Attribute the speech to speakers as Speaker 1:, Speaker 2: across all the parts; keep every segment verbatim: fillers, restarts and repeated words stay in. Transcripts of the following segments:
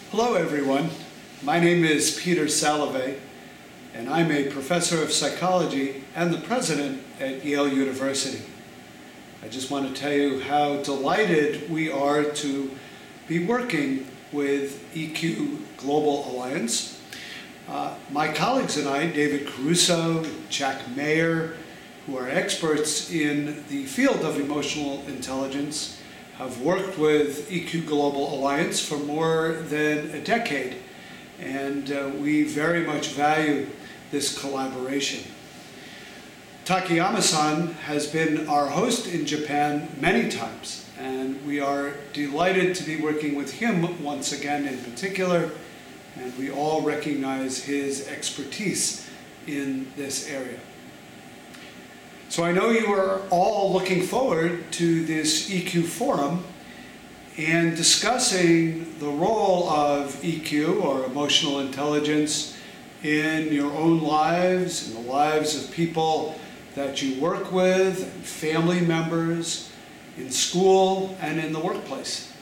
Speaker 1: Hello everyone, my name is Peter Salovey and I'm a professor of psychology and the president at Yale University. I just want to tell you how delighted we are to be working with E Q Global Alliance. Uh, my colleagues and I, David Caruso, Jack Mayer, who are experts in the field of emotional intelligence, have worked with E Q Global Alliance for more than a decade, and uh, we very much value this collaboration. Takayama-san has been our host in Japan many times, and we are delighted to be working with him once again in particular, and we all recognize his expertise in this area. So I know you are all looking forward to this E Q forum and discussing the role of E Q, or emotional intelligence, in your own lives, in the lives of people that you work with, and family members, in school, and in the workplace.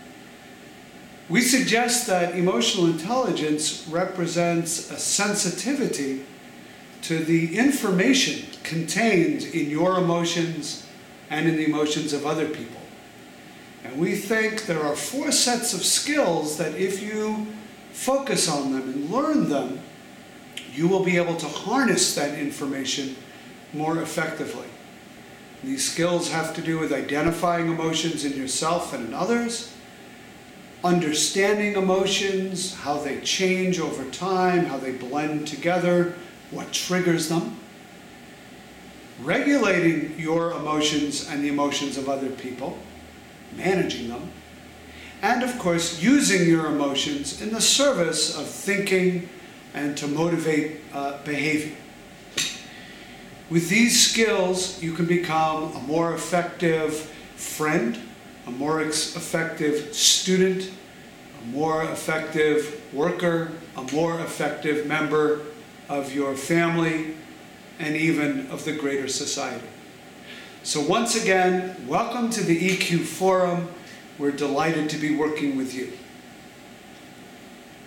Speaker 1: We suggest that emotional intelligence represents a sensitivity to the information contained in your emotions and in the emotions of other people. And we think there are four sets of skills that if you focus on them and learn them, you will be able to harness that information more effectively. These skills have to do with identifying emotions in yourself and in others, understanding emotions, how they change over time, how they blend together, what triggers them, regulating your emotions and the emotions of other people, managing them, and of course using your emotions in the service of thinking and to motivate uh, behavior. With these skills, you can become a more effective friend, a more effective student, a more effective worker, a more effective member of your family, and even of the greater society. So once again, welcome to the E Q Forum. We're delighted to be working with you.